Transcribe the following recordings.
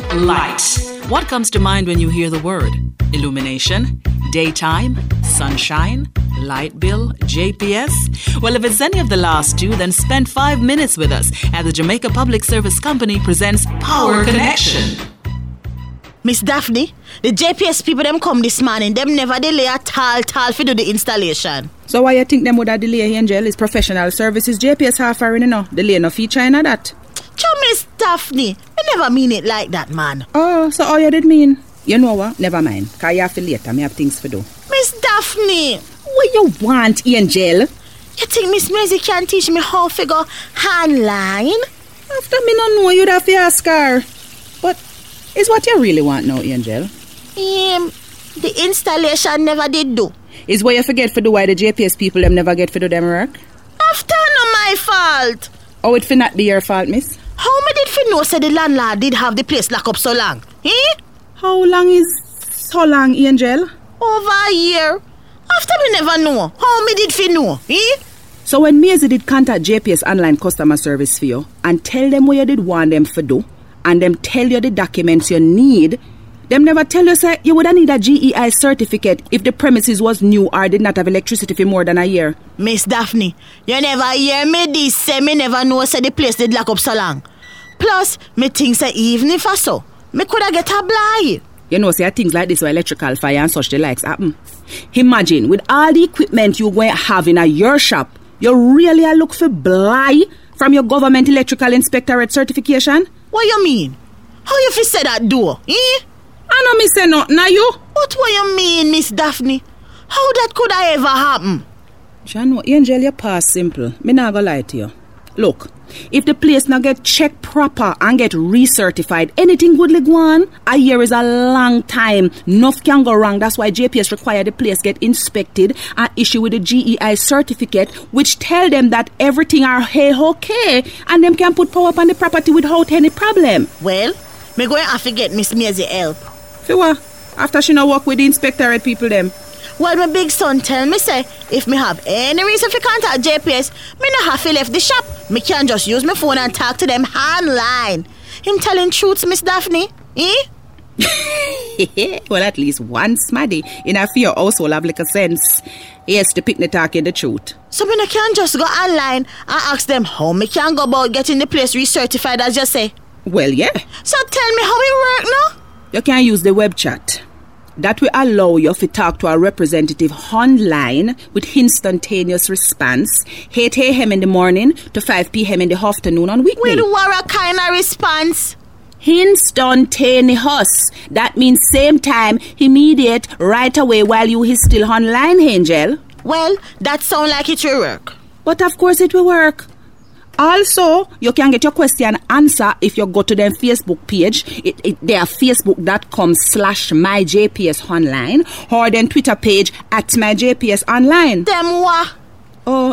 Light. What comes to mind when you hear the word? Illumination? Daytime? Sunshine? Light bill? JPS? Well, if it's any of the last two, then spend 5 minutes with us as the Jamaica Public Service Company presents Power Connection. Miss Daphne, the JPS people them come this morning, them never delay at all for do the installation. So why you think them would have delay, Angel? Is professional services JPS half hour, delay no feature in that? Miss Daphne, I never mean it like that, man. Oh, so all you did mean? You know what? Never mind. Cause you have to later, me have things to do. Miss Daphne! What you want, Angel? You think Miss Maisie can teach me how to go handline? After me not know, you'd have to ask her. But is what you really want now, Angel? The installation never did do. Is what you forget for do why the JPS people them never get for do them work? After no my fault. Oh, it for not be your fault, miss? How me did for know say the landlord did have the place locked up so long? How long is so long, Angel? Over a year. After me never know. How me did for know? So when Maisie did contact JPS online customer service for you and tell them what you did want them for do, and them tell you the documents you need, them never tell you say you would need a GEI certificate if the premises was new or did not have electricity for more than a year. Miss Daphne, you never hear me this say me never know say the place did lock up so long. Plus, me think say even if I so, me coulda get a blind. You know, say things like this where electrical fire and such the likes happen. Imagine, with all the equipment you going to have in your shop, you really look for blind from your government electrical inspectorate certification? What you mean? How you fi say that do? I know me say nothing, now you? What you mean, Miss Daphne? How that could I ever happen? You know, Angel, your past simple. Me not gonna lie to you. Look, if the place not get checked proper and get recertified, anything goodly go on. A year is a long time. Enough can go wrong. That's why JPS require the place get inspected and issue with a GEI certificate, which tell them that everything are okay and them can put power up on the property without any problem. Well, me going to have to get Miss Maisie help. For what? After she no work with the inspectorate people them? Well, my big son tell me say, if me have any reason to contact JPS, me no have to left the shop. Me can just use my phone and talk to them online. Him telling truths, Miss Daphne? Well, at least one smaddy in a few household have like a sense. Yes, the picnic talking the truth. So me no can just go online and ask them how me can go about getting the place recertified as you say? Well, yeah. So tell me how it work now? You can use the web chat. That will allow you to talk to a representative online with instantaneous response, 8 a.m. in the morning to 5 p.m. in the afternoon on weekday. With what kind of response? Instantaneous. That means same time, immediate, right away while you is still online, Angel. Well, that sound like it will work. But of course it will work. Also, you can get your question answer if you go to their Facebook page. They are facebook.com/myjpsonline or then Twitter page @myjpsonline. Them what? Oh,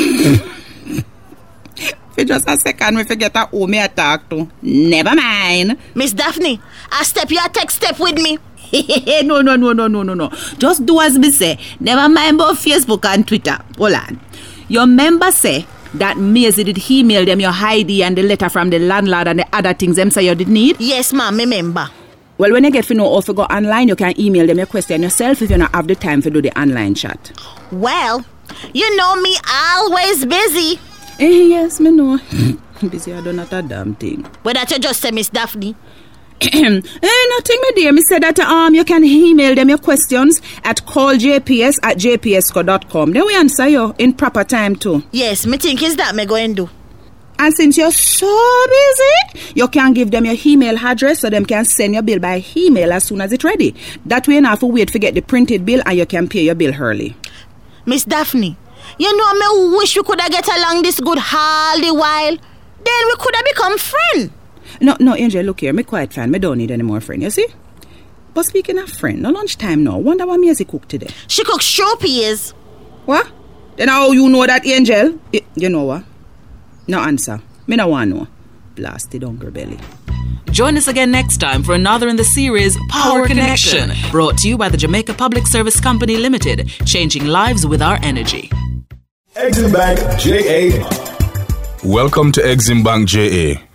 for just a second, we forget who me I talk to. Never mind. Miss Daphne, I step you take step with me. No. Just do as me say. Never mind about Facebook and Twitter. Hold on. Your member say that Maisie did email them your ID and the letter from the landlord and the other things them say you did need? Yes, ma'am, remember. Well, when you get to know how to go online, you can email them your question yourself if you don't have the time to do the online chat. Well, you know me always busy. Yes, me know. Busy, I don't know that damn thing. Well, that you just say, Miss Daphne. Nothing, my dear. Me said that you can email them your questions at calljps@jpsco.com. Then we answer you in proper time too. Yes, me think is that me going to do. And since you're so busy, you can give them your email address so them can send your bill by email as soon as it's ready. That way you don't have to wait to get the printed bill and you can pay your bill early. Miss Daphne, you know me wish we could have get along this good all the while. Then we could have become friends. No, Angel, look here. Me quite fine. Me don't need any more friend, you see? But speaking of friend, no lunchtime now. Wonder what Maisie cook today. She cooks straw peas. What? Then how you know that, Angel? You know what? No answer. Me no want to know. Blasted hungry belly. Join us again next time for another in the series Power Connection, brought to you by the Jamaica Public Service Company Limited, changing lives with our energy. Exim Bank JA. Welcome to Exim Bank JA.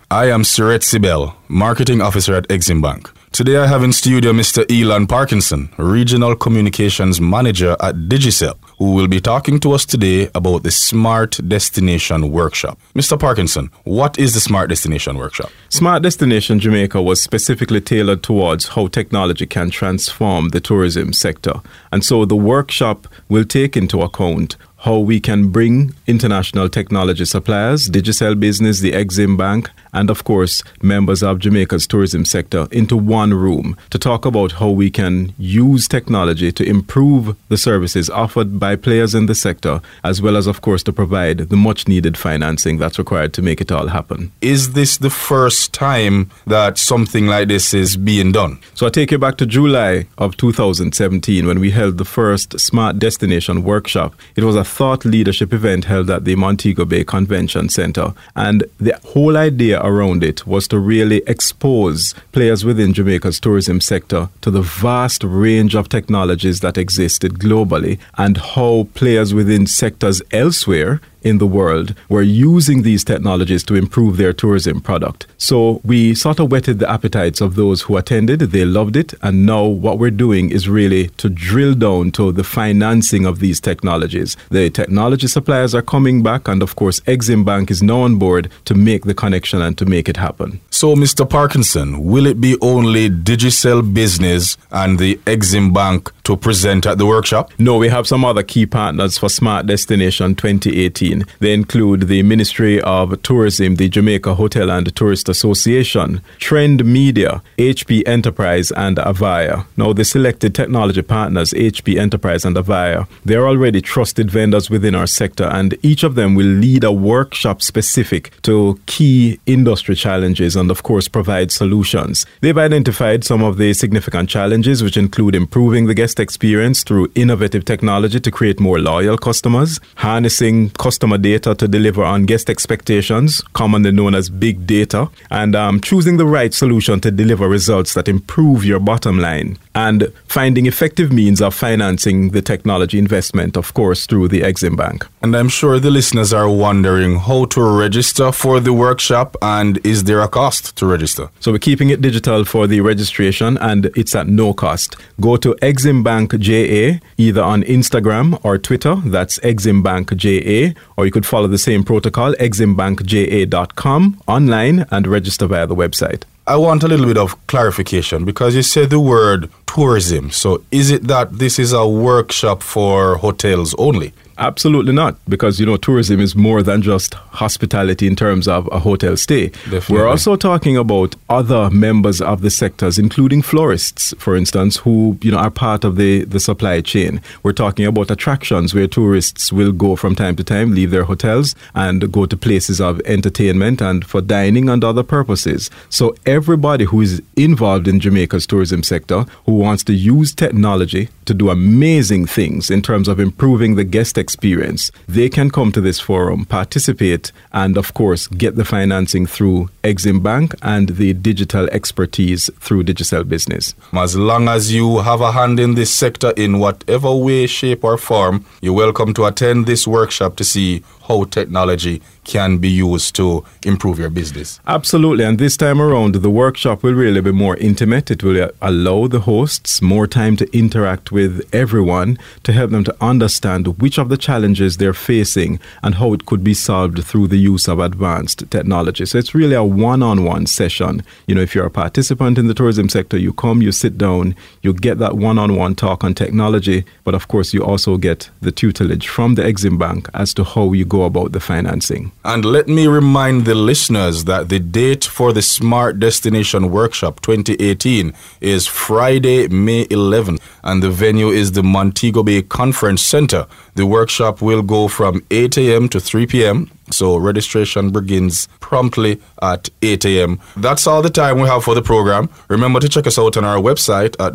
I am Suret Sibel, Marketing Officer at Exim Bank. Today I have in studio Mr. Elon Parkinson, Regional Communications Manager at Digicel, who will be talking to us today about the Smart Destination Workshop. Mr. Parkinson, what is the Smart Destination Workshop? Smart Destination Jamaica was specifically tailored towards how technology can transform the tourism sector. And so the workshop will take into account how we can bring international technology suppliers, Digicel Business, the Exim Bank, and of course, members of Jamaica's tourism sector into one room to talk about how we can use technology to improve the services offered by players in the sector, as well as, of course, to provide the much needed financing that's required to make it all happen. Is this the first time that something like this is being done? So I take you back to July of 2017 when we held the first Smart Destination Workshop. It was a thought leadership event held at the Montego Bay Convention Center. And the whole idea around it was to really expose players within Jamaica's tourism sector to the vast range of technologies that existed globally and how players within sectors elsewhere in the world were using these technologies to improve their tourism product. So we sort of whetted the appetites of those who attended. They loved it. And now what we're doing is really to drill down to the financing of these technologies. The technology suppliers are coming back. And of course, Exim Bank is now on board to make the connection and to make it happen. So, Mr. Parkinson, will it be only Digicel Business and the Exim Bank to present at the workshop? No, we have some other key partners for Smart Destination 2018. They include the Ministry of Tourism, the Jamaica Hotel and Tourist Association, Trend Media, HP Enterprise, and Avaya. Now, the selected technology partners, HP Enterprise and Avaya, they're already trusted vendors within our sector, and each of them will lead a workshop specific to key industry challenges and, of course, provide solutions. They've identified some of the significant challenges, which include improving the guest experience through innovative technology to create more loyal customers, harnessing customer data to deliver on guest expectations, commonly known as big data, and choosing the right solution to deliver results that improve your bottom line, and finding effective means of financing the technology investment, of course, through the Exim Bank. And I'm sure the listeners are wondering how to register for the workshop, and is there a cost to register? So we're keeping it digital for the registration, and it's at no cost. Go to Exim Bank JA, either on Instagram or Twitter, that's Exim Bank JA, or you could follow the same protocol, eximbankja.com, online, and register via the website. I want a little bit of clarification because you said the word tourism. So is it that this is a workshop for hotels only? Absolutely not, because, tourism is more than just hospitality in terms of a hotel stay. Definitely. We're also talking about other members of the sectors, including florists, for instance, who, are part of the supply chain. We're talking about attractions where tourists will go from time to time, leave their hotels and go to places of entertainment and for dining and other purposes. So everybody who is involved in Jamaica's tourism sector, who wants to use technology to do amazing things in terms of improving the guest experience, they can come to this forum, participate, and of course get the financing through Exim Bank and the digital expertise through Digicel Business. As long as you have a hand in this sector in whatever way, shape or form, you're welcome to attend this workshop to see how technology can be used to improve your business. Absolutely. And this time around, the workshop will really be more intimate. It will allow the hosts more time to interact with everyone to help them to understand which of the challenges they're facing and how it could be solved through the use of advanced technology. So it's really a one-on-one session. If you're a participant in the tourism sector, you come, you sit down, you get that one-on-one talk on technology, but of course you also get the tutelage from the Exim Bank as to how you go about the financing. And let me remind the listeners that the date for the Smart Destination Workshop 2018 is Friday, May 11th, and the venue is the Montego Bay Conference Center. The workshop will go from 8 a.m. to 3 p.m., so registration begins promptly at 8 a.m. That's all the time we have for the program. Remember to check us out on our website at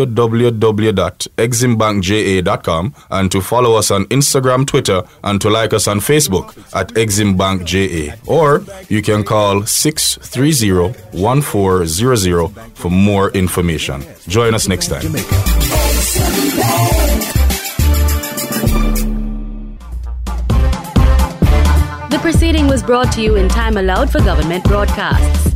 www.eximbankja.com and to follow us on Instagram, Twitter, and to like us on Facebook at eximbankja. Or you can call 630-1400 for more information. Join us next time. The proceeding was brought to you in time allowed for government broadcasts.